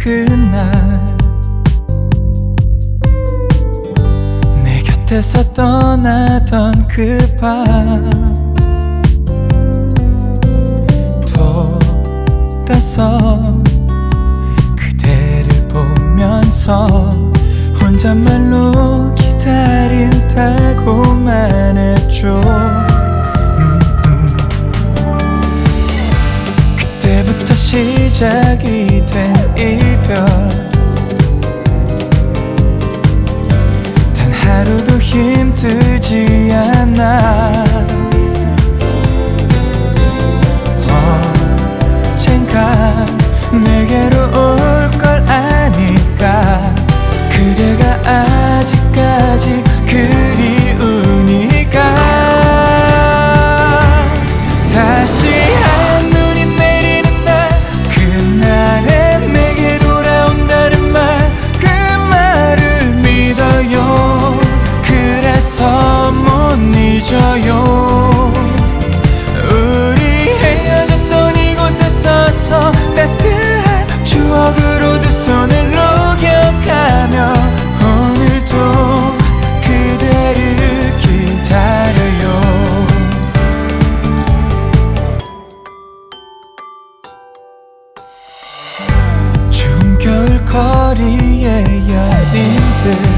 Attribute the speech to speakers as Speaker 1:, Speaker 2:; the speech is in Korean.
Speaker 1: 그날 내 곁에서 떠나던 그 밤 돌아서 그대를 보면서 혼잣말로 기다린다고만 했죠. 그때부터 시작이 된 이별, 단 하루도 힘들지 않아. 언젠가 내게로 올 걸 아니까 그대가 아직까지 그리우니까 다시 한눈이 내리는 날, 그날에 내게 돌아온다는 말, 그 말을 믿어요. 그래서 못 잊어요. 우리 헤어졌던 이곳에 서서 따스한 추억으로 두 손을 녹여가며 오늘도 그대를 기다려요. 추운 겨울 거리에 여인들